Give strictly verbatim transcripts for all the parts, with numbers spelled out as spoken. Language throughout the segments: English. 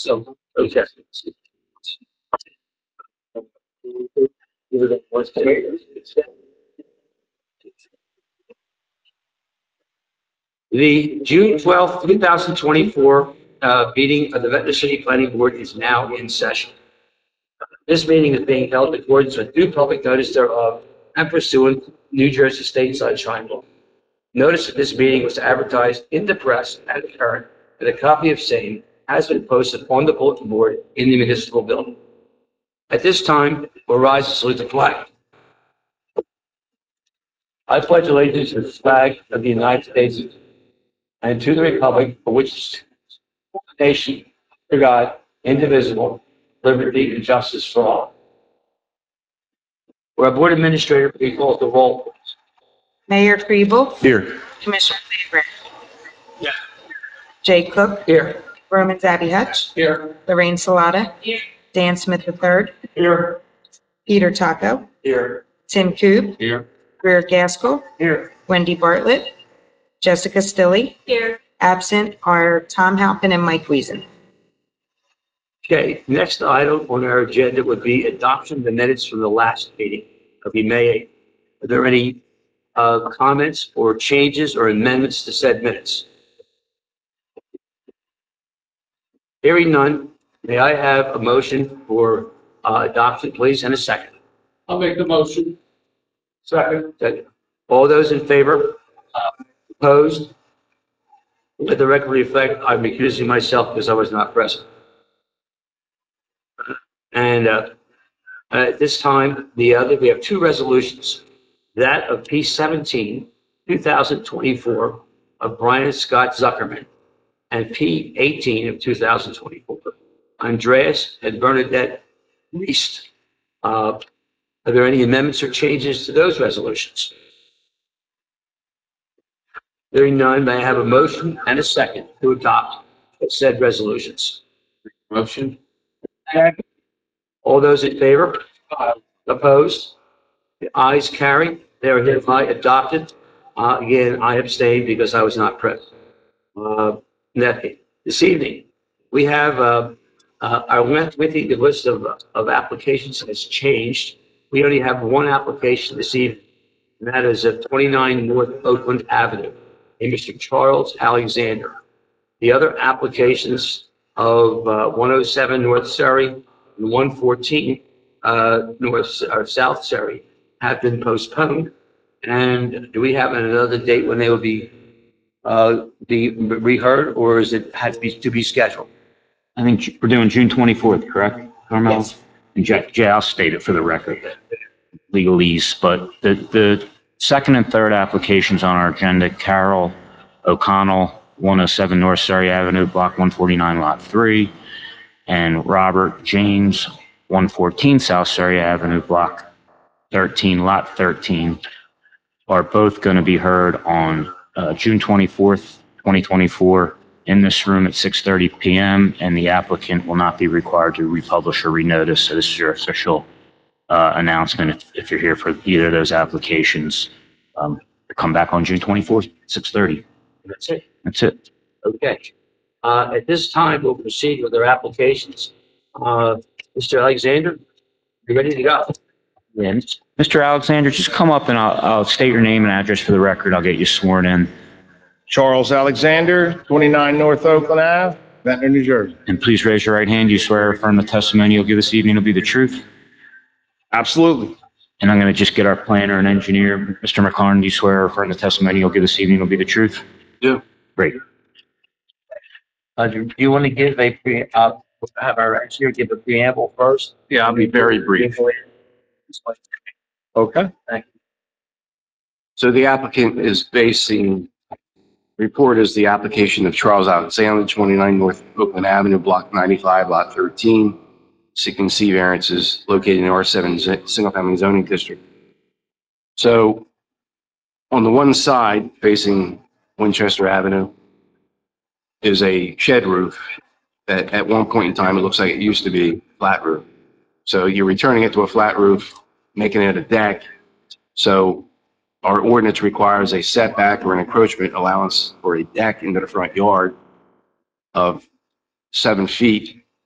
So, okay. The June twelfth, two thousand twenty-four uh, meeting of the Ventnor City Planning Board is now in session. This meeting is being held in accordance with due public notice thereof and pursuant to New Jersey State Sunshine Law. Notice that this meeting was advertised in the press and current, and a copy of same has been posted on the bulletin board in the municipal building. At this time, we'll rise to salute the flag. I pledge allegiance to the flag of the United States and to the republic for which it stands, one nation, under God, indivisible, liberty and justice for all. Will our board administrator please call the roll? Mayor Kribel. Here. Commissioner Favorite. Yeah. Jay Cook. Here. Roman Zabi Hutch. Here. Lorraine Salata. Here. Dan Smith the third. Here. Peter Taco. Here. Tim Koob. Here. Greer Gaskell. Here. Wendy Bartlett. Jessica Stilley. Here. Absent are Tom Halpin and Mike Wiesen. Okay, next item on our agenda would be adoption of the minutes from the last meeting of the May eighth. Are there any uh, comments or changes or amendments to said minutes? Hearing none, may I have a motion for uh, adoption, please, and a second? I'll make the motion. Second. Second. All those in favor? Uh, Opposed? Let the record reflect, I'm recusing myself because I was not present. And uh, at this time, the other, we have two resolutions. That of P seventeen, two thousand twenty-four of Brian Scott Zuckerman, and P eighteen of two thousand twenty-four, Andreas and Bernadette Reist. Uh, are there any amendments or changes to those resolutions? Hearing none, may I have a motion and a second to adopt said resolutions? Motion. All those in favor? Opposed? The ayes carry. They are hereby adopted. Uh, again, I abstained because I was not present. Uh, that- this evening, we have uh, uh, our with the list of, of applications has changed. We only have one application this evening, and that is at twenty-nine North Oakland Avenue, a Mister Charles Alexander. The other applications of uh, one oh seven North Surrey and one fourteen uh, North or South Surrey have been postponed. And do we have another date when they will be uh, be reheard, or is it had to be to be scheduled? I think we're doing June twenty-fourth, correct, Carmel? Yes. And Jay, Jay, I'll state it for the record, legalese, but the, the second and third applications on our agenda, Carol O'Connell, one oh seven North Surrey Avenue, Block one forty-nine, Lot three, and Robert James, one fourteen South Surrey Avenue, Block thirteen, Lot thirteen, are both going to be heard on uh, June twenty-fourth, twenty twenty-four, in this room at six thirty p m, and the applicant will not be required to republish or renotice. So this is your official uh, announcement if, if you're here for either of those applications. Um, come back on June twenty-fourth, six thirty. That's it. That's it. Okay. Uh, at this time, we'll proceed with our applications. Uh, Mister Alexander, you ready to go? And Mister Alexander, just come up and I'll, I'll state your name and address for the record. I'll get you sworn in. Charles Alexander, twenty-nine North Oakland Ave, Ventnor, New Jersey. And please raise your right hand. You swear or affirm the testimony you'll give this evening will be the truth? Absolutely. And I'm going to just get our planner and engineer, Mister McLaren, do you swear or affirm the testimony you'll give this evening will be the truth? Do. Great. Uh, do do you want to give a pre, uh, have our engineer give a preamble first? Yeah, I'll be very brief. Okay. Thank you. So the applicant is basing, report is the application of Charles Alexander, twenty-nine North Oakland Avenue, Block ninety-five, Lot thirteen, seeking C variances located in the R seven Single Family Zoning District. So on the one side facing Winchester Avenue is a shed roof that at one point in time, it looks like it used to be flat roof. So you're returning it to a flat roof, making it a deck. So our ordinance requires a setback or an encroachment allowance for a deck into the front yard of seven feet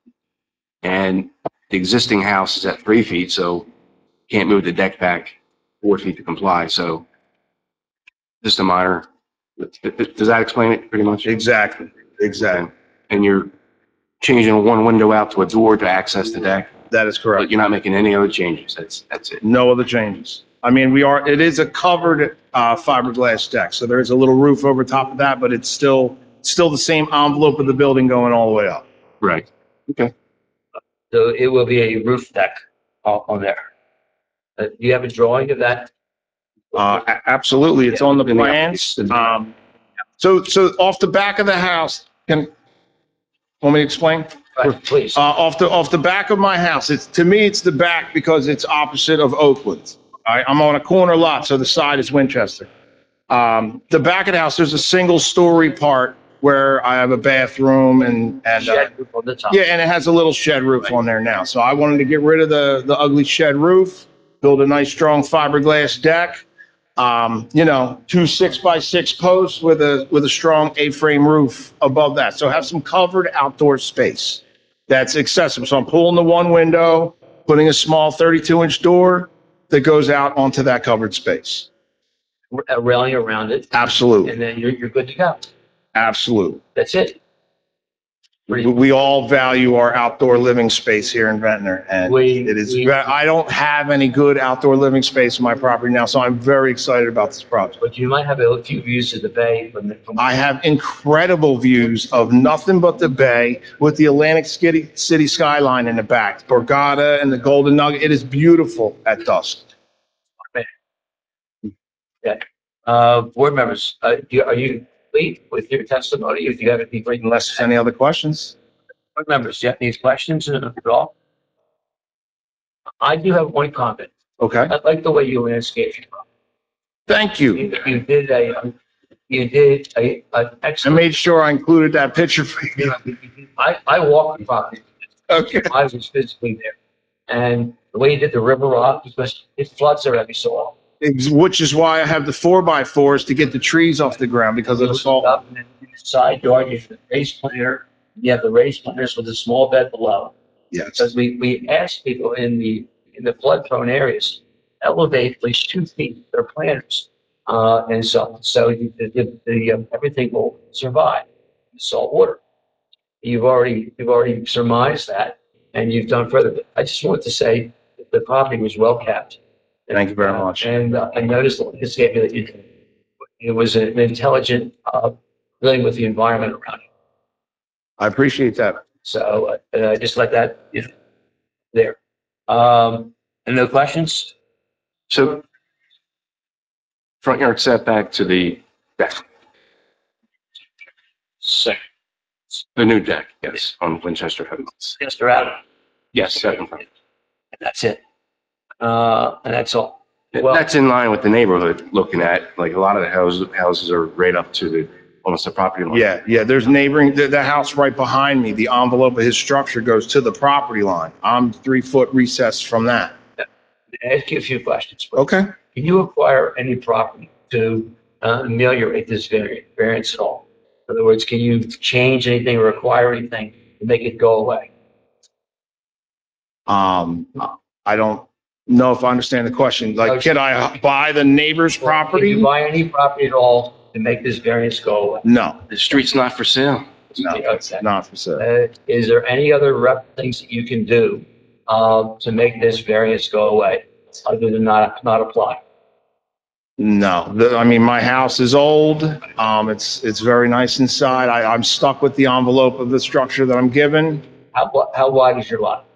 And the existing house is at three feet, so can't move the deck back four feet to comply, so just a minor, does that explain it pretty much? Exactly, exactly. And you're changing one window out to a door to access the deck, That is but correct. you're not making any other changes, that's, that's it. No other changes. I mean, we are, it is a covered uh, fiberglass deck, so there is a little roof over top of that, but it's still, still the same envelope of the building going all the way up. Right. Okay. So it will be a roof deck on, on there. Uh, do you have a drawing of that? Uh, a- absolutely, it's on the plans. Um, so, so off the back of the house, can, want me to explain? Right, please. Uh, off the, off the back of my house, it's, to me, it's the back because it's opposite of Oakland. I, I'm on a corner lot, so the side is Winchester. Um, the back of the house, there's a single story part where I have a bathroom and, and, uh, Shed roof on the top. yeah, and it has a little shed roof on there now. So I wanted to get rid of the, the ugly shed roof, build a nice strong fiberglass deck. Um, you know, two six by six posts with a, with a strong A-frame roof above that. So have some covered outdoor space that's accessible. So I'm pulling the one window, putting a small thirty-two inch door that goes out onto that covered space. A railing around it, Absolutely. and then you're, you're good to go. Absolutely. That's it. We, we all value our outdoor living space here in Ventnor, and We- it is, we- I don't have any good outdoor living space in my property now, so I'm very excited about this project. But you might have a few views of the bay from the, from. I have incredible views of nothing but the bay with the Atlantic City, city skyline in the back, Borgata and the Golden Nugget. It is beautiful at dusk. Uh, board members, uh, you- are you complete with your testimony? If you have any, board Unless there's any other questions? members, do you have any questions at all? I do have one comment. Okay, I like the way you landscaped it. thank you. You, you did a, you did a, an I excellent. made sure I included that picture for you. I, I walked the property. Okay. I was physically there. And the way you did the river rock, because it floods there every so often. Ex- Which is why I have the four by fours to get the trees off the ground because of the salt. Up and then in the side yard, you have the raised planter, you have the raised planters with a small bed below. Yes. Because we, we asked people in the, in the flood prone areas, elevate at least two feet their planters. Uh, and so, so the, the, the, uh, everything will survive salt water. You've already, you've already surmised that and you've done further. I just want to say that the property was well kept. Thank you very much. And uh, I noticed the landscape that you, it was an intelligent, uh, dealing with the environment around you. I appreciate that. So, uh, I just let that, you know, there. Um, and no questions? So front yard setback to the deck, Second. the new deck, yes, on Winchester Homes. Mister Adam. Yes, second front. That's it. Uh, and that's all. Well- That's in line with the neighborhood, looking at, like, a lot of the houses, houses are right up to the, almost the property line. Yeah, yeah, there's neighboring, the, the house right behind me, the envelope of his structure goes to the property line. I'm three foot recessed from that. I'll ask you a few questions. please. Okay. Can you acquire any property to uh, ameliorate this vari- variance at all? In other words, can you change anything or acquire anything to make it go away? Um, I don't know if I understand the question. Like, can I buy the neighbor's Can you property? buy any property at all to make this variance go away? No, The street's not for sale. no, it's not for sale. Uh, is there any other rep things that you can do uh, to make this variance go away other than not not apply? No, the, I mean, my house is old. Um, it's, it's very nice inside. I, I'm stuck with the envelope of the structure that I'm given. How wi- how wide is your lot?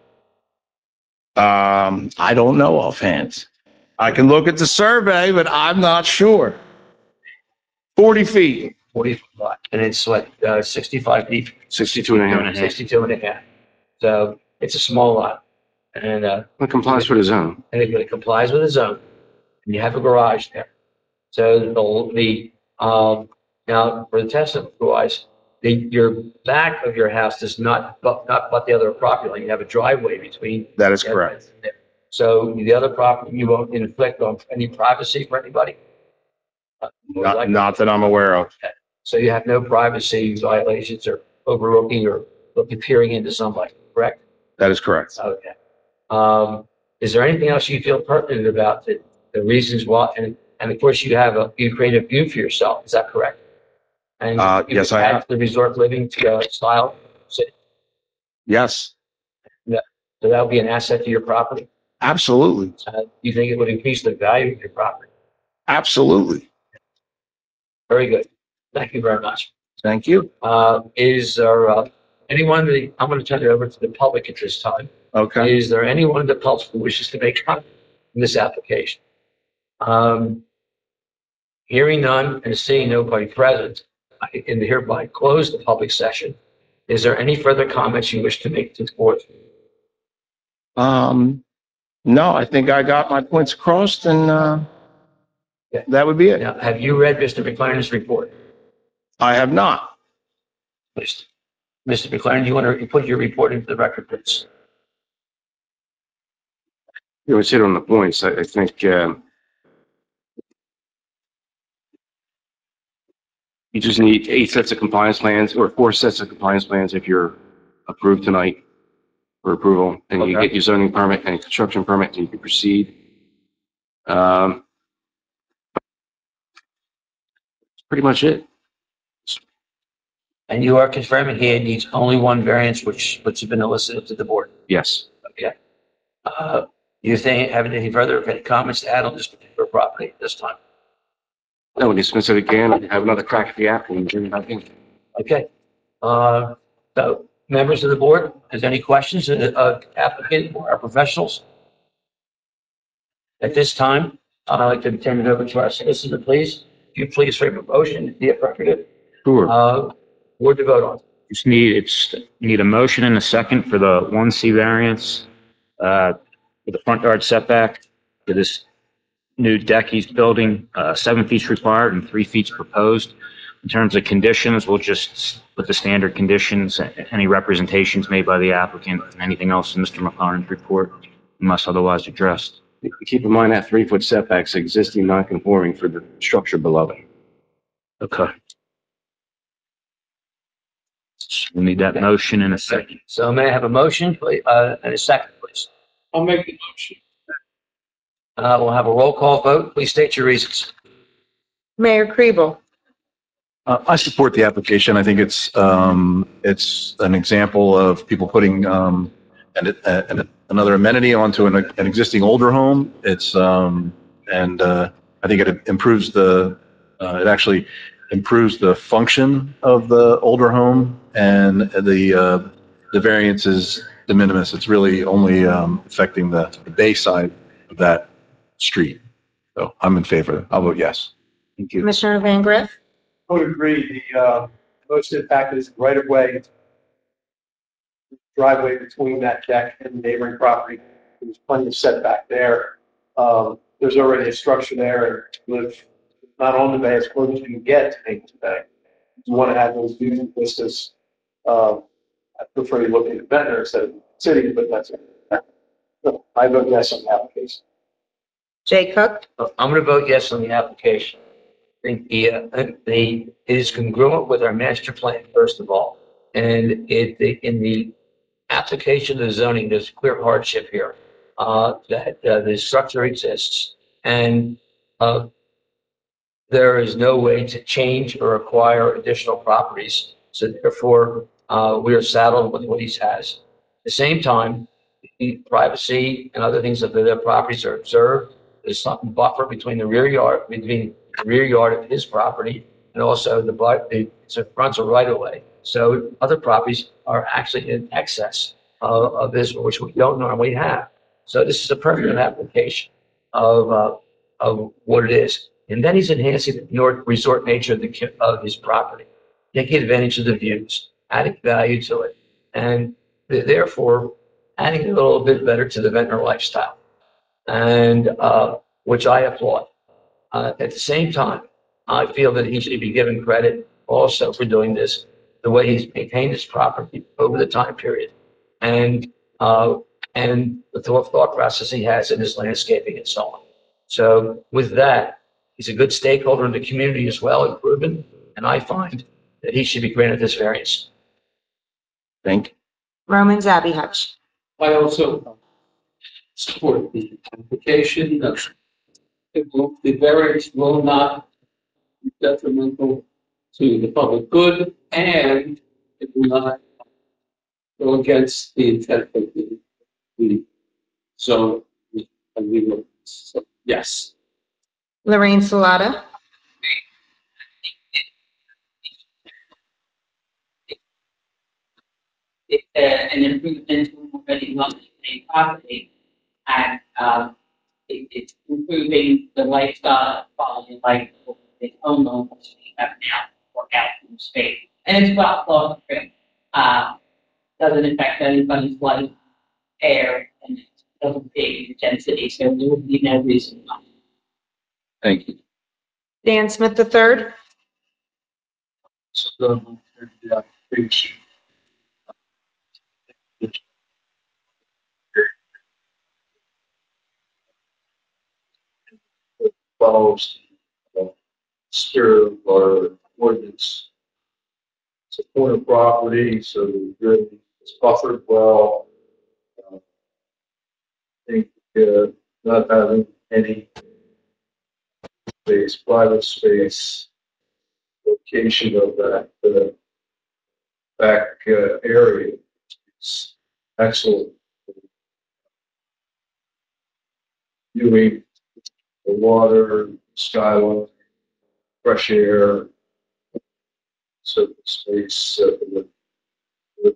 Um, I don't know offhand. I can look at the survey, but I'm not sure. forty feet. forty foot lot, and it's what uh, sixty-five feet, Sixty-two and a half. sixty-two and a half. So it's a small lot, and uh, It complies with the zone. and it, it complies with the zone, and you have a garage there. So the, the um, now for the testimony wise, the your back of your house does not but not but the other property line. You have a driveway between. That is correct. So the other property, you won't inflict on any privacy for anybody. Uh, Not, not that I'm aware of. So you have no privacy violations or overlooking or looking, peering into somebody, correct? That is correct. Okay. Um, is there anything else you feel pertinent about the, the reasons why, and, and of course you have a, you create a view for yourself, is that correct? And Uh, you yes, I add have. The resort living uh, style, so Yes, that so that would be an asset to your property? absolutely. Uh, you think it would increase the value of your property? Absolutely. Very good. Thank you very much. Thank you. Uh, is there, uh, anyone, that- I'm going to turn it over to the public at this time. Okay. Is there anyone in the public who wishes to make comment in this application? Um, hearing none and seeing nobody present, I can hereby close the public session. Is there any further comments you wish to make to the board? Um, no, I think I got my points across and, uh, Yeah. that would be it. Now, have you read Mister McLaren's report? I have not. Please. Mister McLaren, do you want to put your report into the record, please? You always hit on the points. I, I think, um, you just need eight sets of compliance plans or four sets of compliance plans if you're approved tonight for approval, and you Okay. get your zoning permit and construction permit, and you can proceed. Um, that's pretty much it. And you are confirming he needs only one variance, which, which has been elicited to the board? Yes. Okay. Uh, you think, have any further any comments to add on this particular property at this time? No, when you submit it again, and have another crack at the apple and bring it back in. Okay. Uh, so, members of the board, has any questions of the applicant or our professionals? At this time, I'd like to turn it over to our solicitor, please. If you please frame a motion, the appropriate, Sure. uh, board to vote on. Just need, it's, need a motion and a second for the one C variance, uh, for the front yard setback for this new deck he's building, uh, seven feet's required and three feet's proposed. In terms of conditions, we'll just put the standard conditions, any representations made by the applicant, and anything else in Mister McLaren's report, unless otherwise addressed. Keep in mind that three foot setbacks existing non-conforming for the structure below it. Okay. We need that motion in a second. So may I have a motion, please, uh, and a second, please? I'll make the motion. Uh, we'll have a roll call vote. Please state your reasons. Mayor Kribel. Uh, I support the application. I think it's, um, it's an example of people putting, um, an, an, another amenity onto an, an existing older home. It's, um, and, uh, I think it improves the, uh, it actually improves the function of the older home, and the, uh, the variance is de minimis. It's really only, um, affecting the, the bay side of that street. So I'm in favor. I'll vote yes. Thank you. Commissioner Van Griff. I would agree, the, uh, most impact is right of way, driveway between that deck and the neighboring property. There's plenty of setback there. Um, there's already a structure there, and live not on the bay, as close as you can get to Naples Bay. You want to have those views and vistas. Um, I prefer you look at the Ventnor instead of the city, but that's it. So I vote yes on the application. Jay Cook. I'm going to vote yes on the application. I think the, uh, the, it is congruent with our master plan, first of all. And it, the, in the application of the zoning, there's clear hardship here, uh, that, uh, the structure exists. And, uh, there is no way to change or acquire additional properties. So therefore, uh, we are saddled with what he has. At the same time, the privacy and other things of the properties are observed. There's some buffer between the rear yard, between the rear yard of his property and also the, the so fronts are right away. So other properties are actually in excess of, of this, which we don't normally have. So this is a perfect application of, uh, of what it is. And then he's enhancing the north resort nature of the, of his property, taking advantage of the views, adding value to it, and therefore adding a little bit better to the Ventnor lifestyle, and uh, which I applaud. Uh, at the same time, I feel that he should be given credit also for doing this the way he's maintained his property over the time period, and uh, and the thought, thought process he has in his landscaping and so on. So with that, he's a good stakeholder in the community as well, and proven, and I find that he should be granted this variance. Thank you. Roman Zabi Hutch. I also support the application. Uh, It will, the variance will not be detrimental to the public good, and it will not go against the intent of the, the zone. And we will, so, yes. Lorraine Salata, It's uh, an improvement to already non-maintained property, and um, it, it's improving the lifestyle, quality of life for the homeowners we have now for out in space. And it's well thought through. Uh, doesn't affect anybody's life, air, and it doesn't pay the density, so there would be no reason not. Thank you. Dan Smith the third, So, the application. Follows the spirit of our ordinance. It's a corner property, so really it's buffered well. Uh, I think uh, not having any space, private space, location of that uh, back uh, area is excellent. Viewing the water, skyline, fresh air, so the space, uh, the, the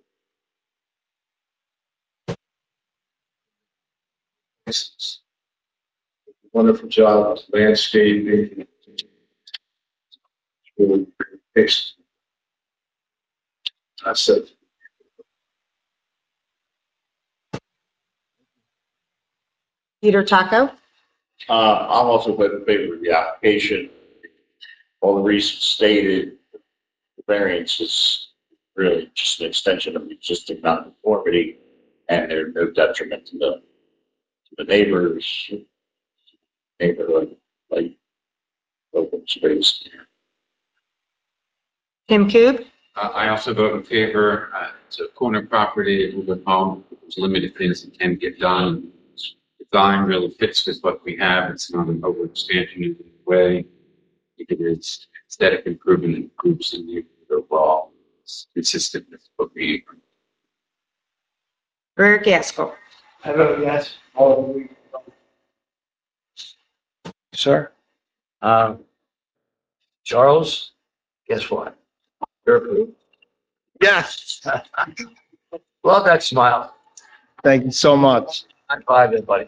it's a wonderful job with landscaping. Really fixed. I said, Peter Taco, Uh, I'm also in favor of the application. All the reasons stated, the variance is really just an extension of the existing nonconformity, and there's no detriment to the, to the neighbors, neighborhood, like, open space. Tim Coop, Uh, I also vote in favor. Uh, it's a corner property, a little bit home. There's limited things that can get done. Design really fits with what we have. It's not an overexpansion in any way. I think it's aesthetic improvement and improves the neighborhood overall. It's consistent with what we. Rick Gaskell. I vote yes. All of you. Sir. Uh, Charles, guess what? You're approved. Yes. Love that smile. Thank you so much. High five, everybody.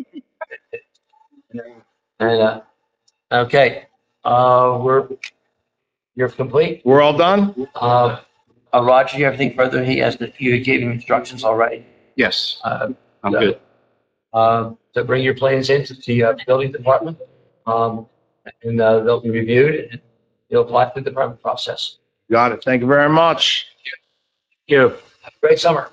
And, uh, okay, uh, we're, you're complete. We're all done? Uh, uh, Roger, you have anything further? He has, the you gave him instructions already. Yes, Uh, I'm good. uh, to bring your plans into the, uh, building department. Um, and, uh, they'll be reviewed and you'll apply through the permit process. Got it. Thank you very much. Thank you. Have a great summer.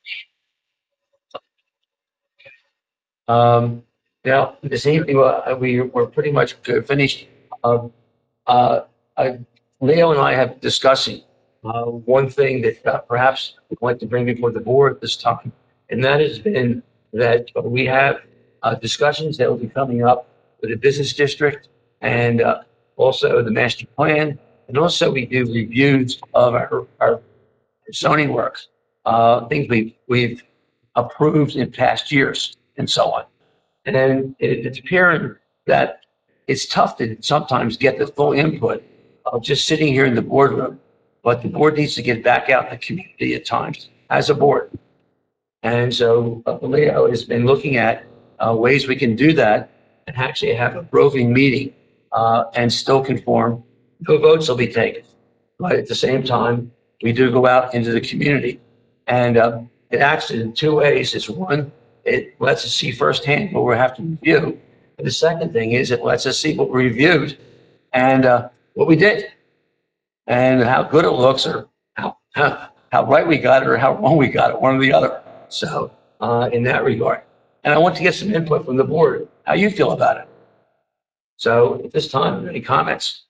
Um, now, this evening, uh, we, we're pretty much finished. Um, uh, I, Leo and I have discussing, uh, one thing that uh, perhaps I'd like to bring before the board this time. And that has been that we have, uh, discussions that will be coming up with the business district and, uh, also the master plan. And also we do reviews of our, our zoning works, uh, things we've, we've approved in past years and so on. And then it, it's appearing that it's tough to sometimes get the full input of just sitting here in the boardroom. But the board needs to get back out in the community at times as a board. And so uh, Leo has been looking at uh, ways we can do that and actually have a roving meeting uh, and still conform. No votes will be taken. But at the same time, we do go out into the community. And uh, it acts in two ways. It's one, it lets us see firsthand what we have to review. And the second thing is it lets us see what we reviewed and uh, what we did and how good it looks or how, how, how right we got it or how wrong we got it, one or the other. So uh, in that regard. And I want to get some input from the board, how you feel about it. So at this time, any comments?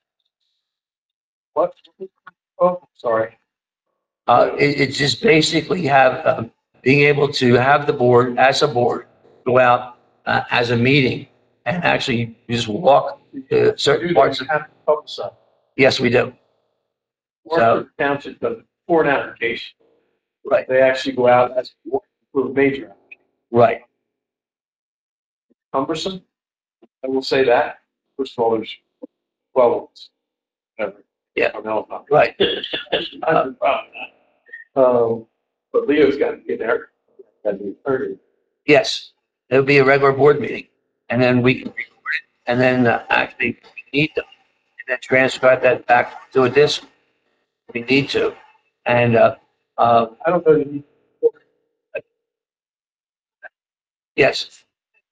What? Oh, sorry. Uh, it, it just basically have, um, being able to have the board, as a board, go out uh, as a meeting and actually just walk uh, certain parts of, Have to publicize. yes, we do. Warren Township does it for an application. Right, They actually go out as for a major application. right. Cumbersome. I will say that. First of all, there's well, whatever. Yeah. I don't know about. Right. Uh, Um, but Leo's got to get there. Got to be heard. Yes, it'll be a regular board meeting, and then we can record it, and then uh, actually we need them, and then transcribe that back to a disc. We need to, and uh, uh, I don't know. that you- yes,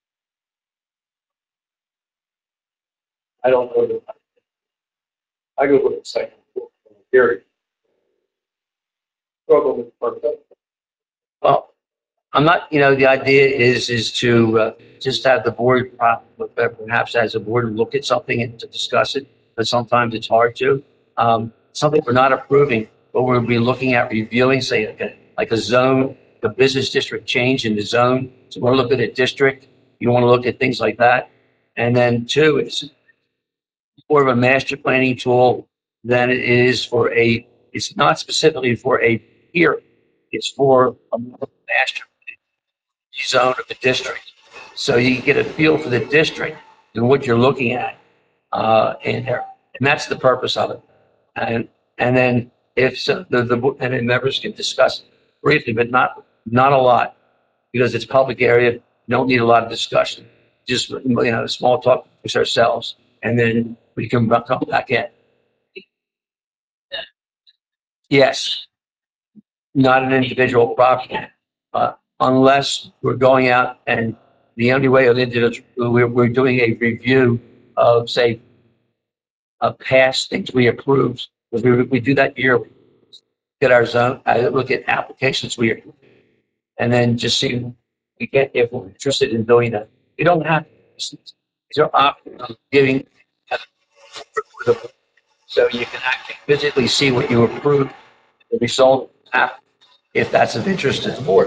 I don't know. that- I go with the second. Gary. Struggle with part of well, I'm not. You know, the idea is is to uh, just have the board, uh, perhaps as a board, look at something and to discuss it, but sometimes it's hard to. Um, something we're not approving, but we'll be looking at reviewing, say, like a, like a zone, the business district change in the zone. So we're looking at district. You want to look at things like that. And then two, it's more of a master planning tool than it is for a, it's not specifically for a hearing. It's for a master zone of the district. So you can get a feel for the district and what you're looking at uh, in there. And that's the purpose of it. And, and then if so, the, the, and then members can discuss briefly, but not, not a lot, because it's public area. You don't need a lot of discussion. Just, you know, small talk with ourselves, and then we can come back in. Yes, not an individual property, uh, unless we're going out and the only way of individual, we're, we're doing a review of, say, of past things we approved. We, we do that yearly. Get our zone, I look at applications we approve, and then just see we get if we're interested in doing that. You don't have to. These are options of giving, so you can actually physically see what you approved, the result, if that's of interest to the board.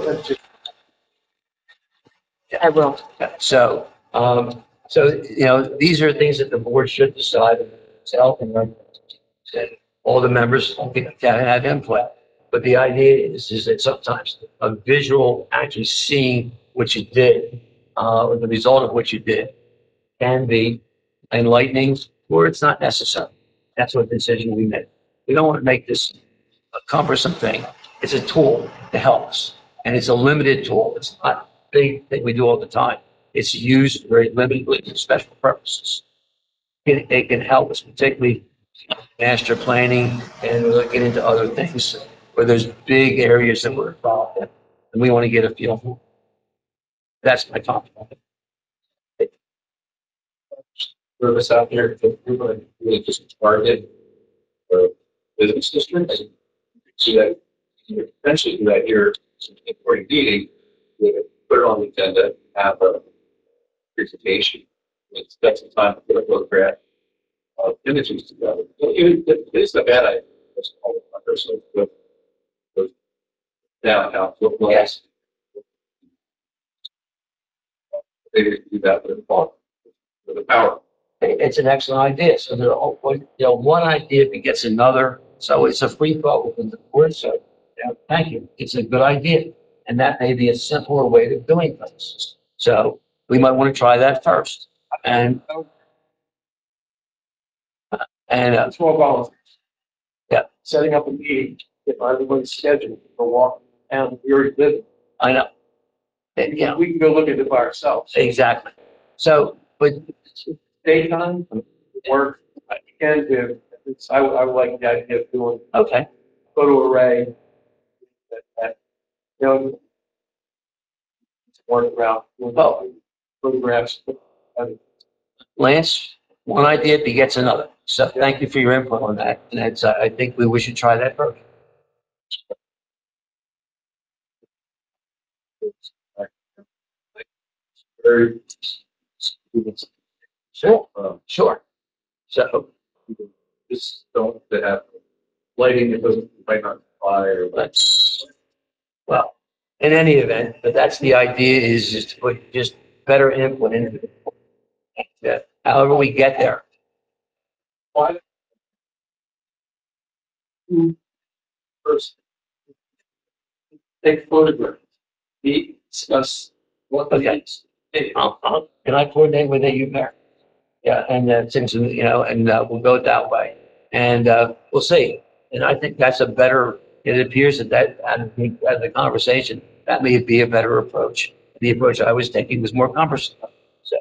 I will. So, um, so, you know, these are things that the board should decide itself, and and all the members can have input. But the idea is, is that sometimes a visual, actually seeing what you did, uh, or the result of what you did, can be enlightening, or it's not necessary. That's what decision we made. We don't want to make this a cumbersome thing. It's a tool to help us, and it's a limited tool. It's not a big thing we do all the time. It's used very limitedly for special purposes. It, it can help us, particularly master planning, and we'll get into other things where there's big areas that we're involved in, and we want to get a feel for. That's my comment. Service out there, if everybody really just target the business districts. See that, you potentially do that here, for a meeting, we put it on the agenda, have a presentation. It's, that's the time to put a photograph of images together. It, it, it's a bad idea. It's all under, so with, with downtown, look Yes. They do that with the, with the power. It's an excellent idea. So there, are, you know, one idea begets another. So it's a free flow within the board. So, yeah, thank you. It's a good idea, and that may be a simpler way of doing things. So we might want to try that first, and and uh, Twelve volunteers. Yeah. Setting up a meeting, if everybody's scheduled for walk down, we already did it. I know, and, you know, We can go look at it by ourselves. exactly. So, but Daytime, work, I can do, it's, I, would- I would like the idea of doing okay, photo array. That, that, you know, work around, Oh. photographs. Lance, one idea begets another. So thank you for your input on that. And that's, uh, I think we, we should try that first. Very. Sure, Um, sure. So, just don't have lighting that doesn't, might not apply or. let's, well, in any event, but that's the idea is just to put just better input into it. Yeah, however we get there. Why? First, take photographs. We discuss what the Okay. needs. I'll, I'll, can I coordinate with you there? Yeah, and uh, since, you know, and uh, we'll go that way. And uh, we'll see. And I think that's a better, it appears that that, out of the, out of the conversation, that may be a better approach. The approach I was taking was more cumbersome. So,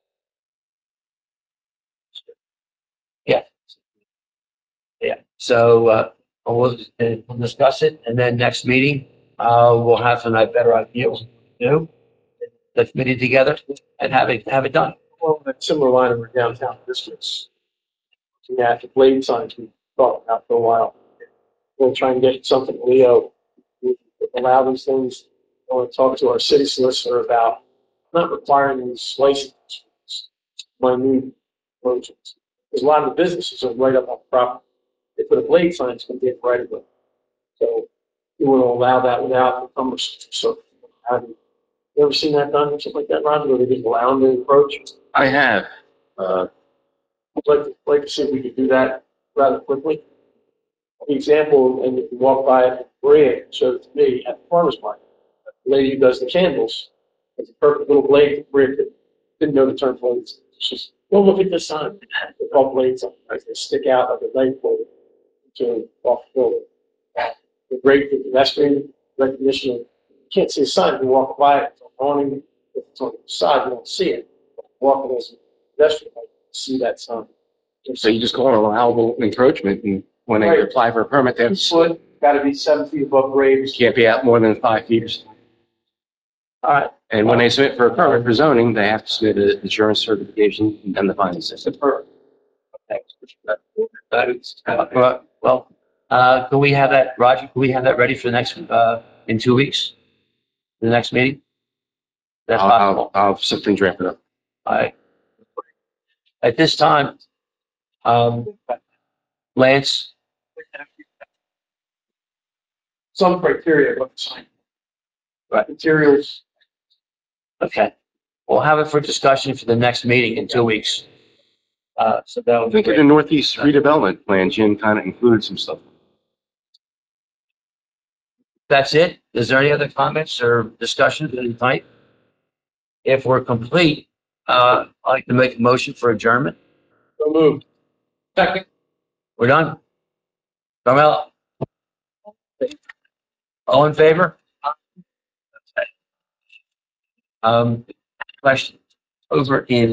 yeah. Yeah. So uh, we'll, uh, we'll discuss it. And then next meeting, uh, we'll have some better idea what to do. The committee together and have it, have it done. Well, in a similar line of our downtown districts. Yeah, the blade signs we thought about for a while. We'll try and get something, Leo, we allow these things. I want to talk to our city solicitor about not requiring these licenses. Minute motions. Because a lot of the businesses are right up on the property. They put a blade sign, it's going to be right away. So we want to allow that without the cumbersome. So have you you ever seen that done, something like that, Roger, where they just allow them to approach? I have, uh, I'd like to, like to see if we could do that rather quickly. The example, and if you walk by Maria, it showed it to me at the farmer's market. The lady who does the candles has a perfect little blade. Maria didn't, didn't know the term blades. She's, well, look at this sign. They're called blades. They stick out like a light pole to off the building. They're great for pedestrian recognition. You can't see a sign. You walk by it. It's on awning. If it's on the side, you don't see it. Walking as a pedestrian, you see that sign. so you just call it allowable encroachment, and when they Right. apply for a permit, they have to, Foot, got to be seven feet above grade. can't be out more than five feet or so. All right. And when they submit for a permit for zoning, they have to submit an insurance certification and the finding system. That is, uh, well, well, uh, can we have that, Roger, can we have that ready for the next, uh, in two weeks? The next meeting? That's I'll, possible. I'll, I'll have something drafted up. All right. At this time, um, Lance, Some criteria, but sign. Right. Materials, okay, we'll have it for discussion for the next meeting in two weeks. Uh, so that I would be think in the great. Northeast redevelopment plan, Jim kind of included some stuff. That's it? Is there any other comments or discussion tonight? If we're complete, uh, I'd like to make a motion for adjournment. so moved. Second. We're done. Carmella? All in favor? Um, question over in